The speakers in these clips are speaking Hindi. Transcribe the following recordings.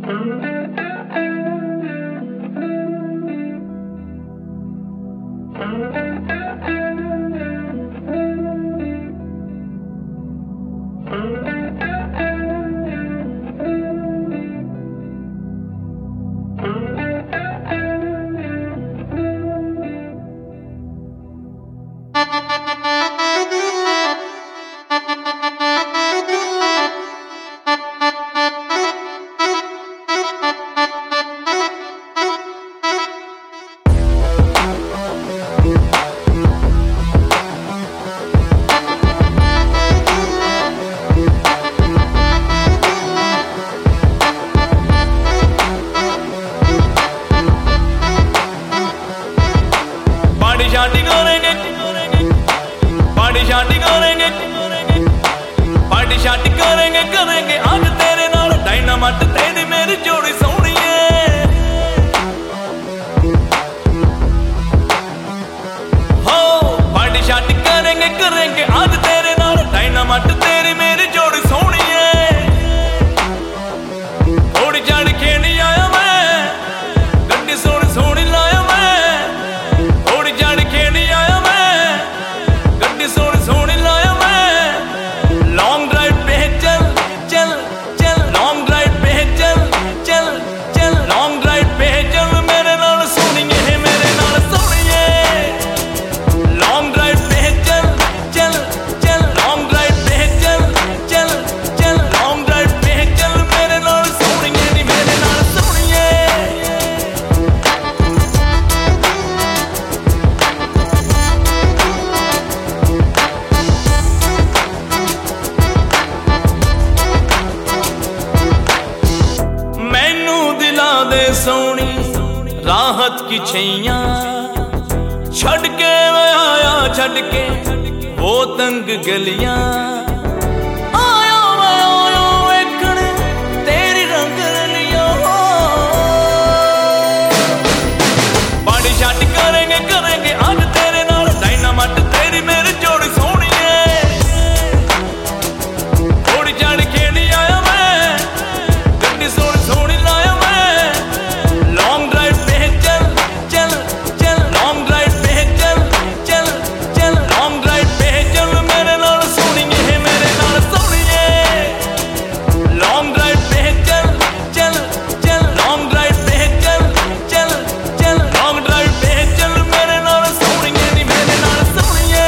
पार्टी शार्टी करेंगे करेंगे आज तेरे नाल डायनामाइट तेरी मेरी जोड़ी सोहनी है। हो पार्टी शार्टी करेंगे करेंगे आज तेरे नाल डायनामाइट तेरी मेरी जोड़ी सोहनी है। थोड़ी चढ़ के नहीं आया मैं गड्डी सोहनी सोहनी लाया मैं। थोड़ी चढ़ के नहीं आया मैं गड्डी सोहनी सोहनी लाया मैं। लॉन्ग ड्राइव पे चल चल चल लॉन्ग ड्राइव पे चल चल चल लॉन्ग ड्राइव पे चल मेरे नाल सोहणीए है मेरे नाल सोहणीए। लॉन्ग ड्राइव पे चल चल चल लॉन्ग ड्राइव पे चल चल चल लॉन्ग ड्राइव पे चल मेरे नाल सोहणीए नी मेरे नाल सोहणीए। मैनू दिला दे सोनी राहत की छैया छड़ के मैं आया छड़ के वो तंग गलियां। आया मैं आया वेखण तेरी रंग रलियां। पार्टी शार्टी करेंगे करेंगे आज तेरे नाल डायनामाइट तेरी मेरी जोड़ी सोहनी है। थोड़ी चढ़ के नहीं आया मैं गड्डी सोहनी सोहनी लाया मैं। लॉन्ग ड्राइव पे चल चल चल लॉन्ग ड्राइव पे चल चल चल लॉन्ग ड्राइव पे चल मेरे नाल सोहणीए है मेरे नाल सोहणीए। लॉन्ग ड्राइव पे चल चल चल लॉन्ग ड्राइव पे चल चल चल लॉन्ग ड्राइव पे चल मेरे नाल सोहणीए नी मेरे नाल सोहणीए।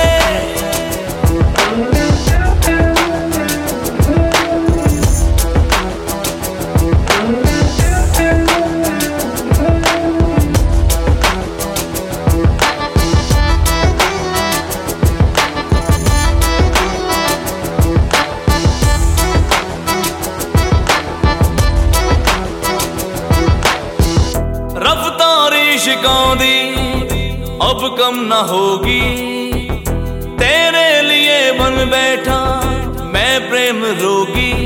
रफ्तार इश्क़ों दी अब कम न होगी तेरे लिए बन बैठा मैं प्रेम रोगी।